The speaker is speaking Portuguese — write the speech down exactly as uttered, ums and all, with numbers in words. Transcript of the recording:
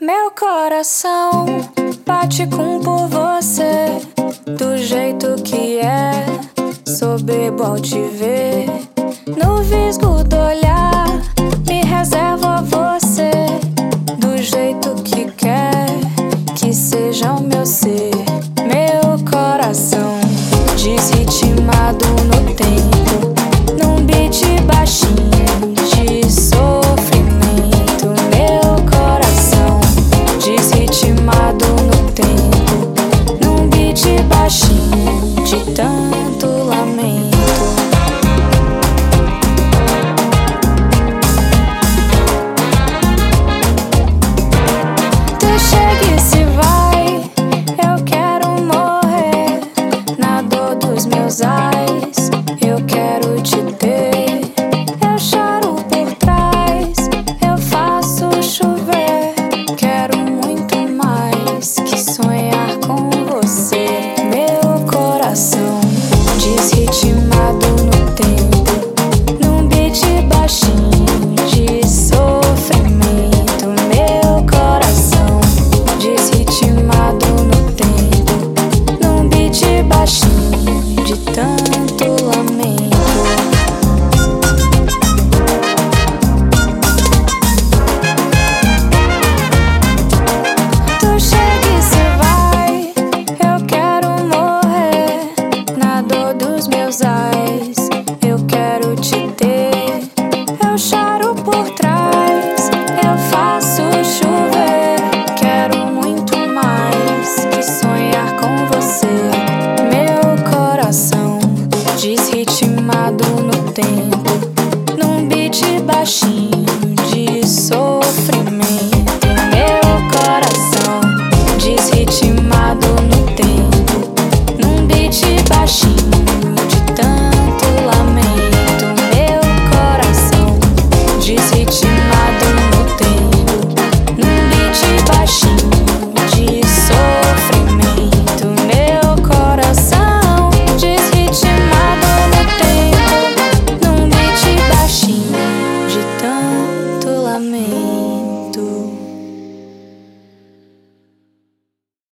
Meu coração bate com por você, do jeito que é, sou bebo ao te ver. No visgo do olhar, me reservo a você, do jeito que quer.